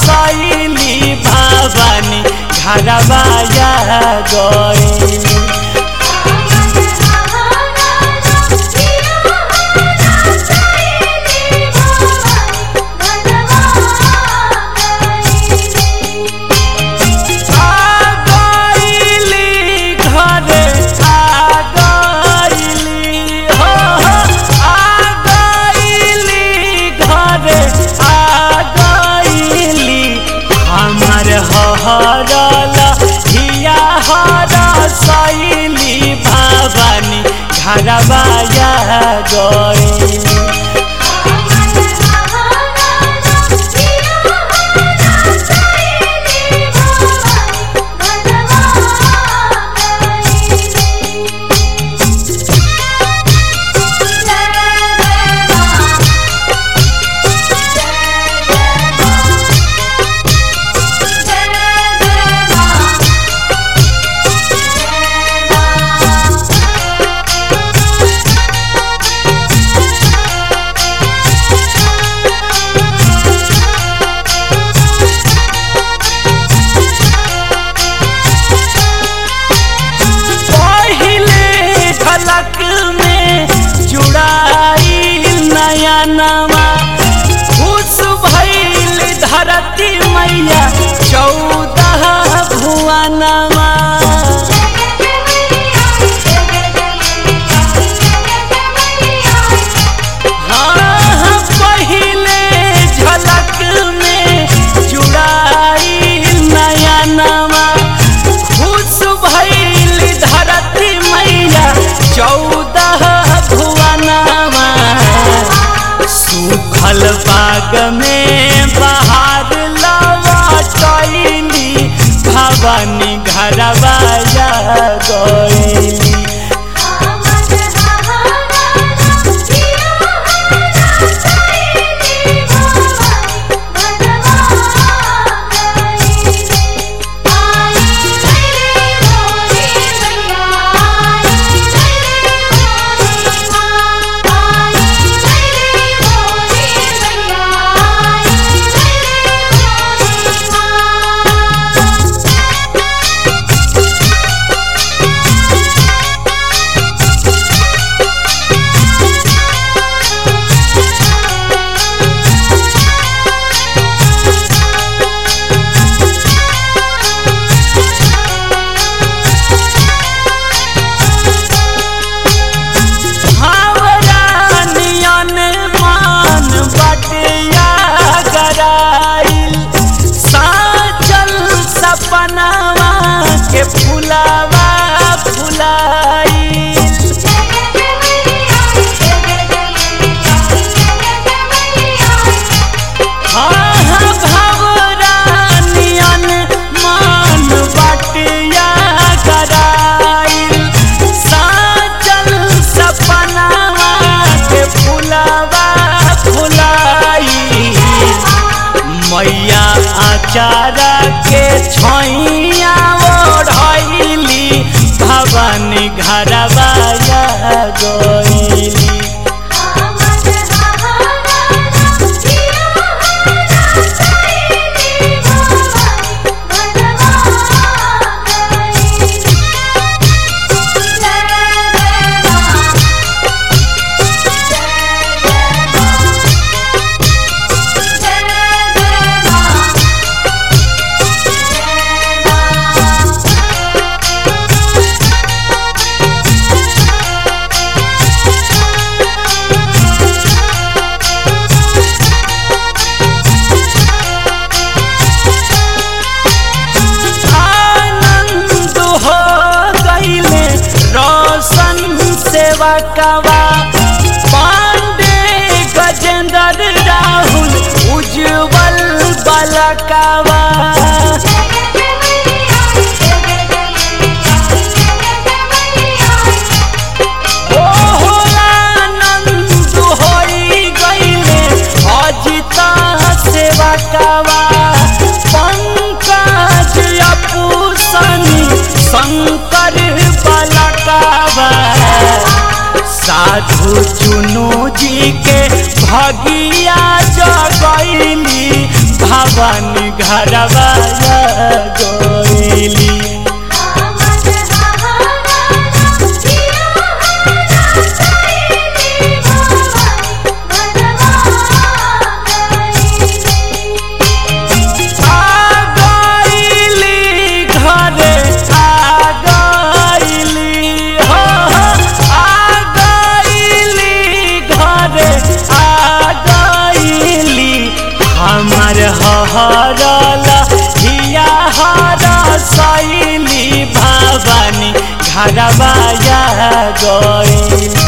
सैली भवानी घरवाया गईली। सैली भवानी घरवाया गईली। खुश भइल धरती मैया 14 भुवनमा। हाँ पहिले झलक में जुड़ाई नयनमा। खुश भइल धरती मैया 14 भुवनमा। सूखल बाग में बहार लौटैली भवानी घरवाया गईली। फुलावा फुलाई हाँ भवरानियन मान बटिया गराइल। साजल सपनावा के फुलावा फुलाई। मैया आचारा के छैया ओढ़ैली भवानी घरवाया गईली। सेवकवा पांडे गजेंद्र राहुल उज्जवल बलकवा। आनंद होई गईले अजिता सेवकवा। पंकज अपूसनी शंकर बलकवा। साधु चुनू जी के भगिया जगैली भवानी घरवाया गईली। हरला हिया हर सैली भवानी घरवाया गईली।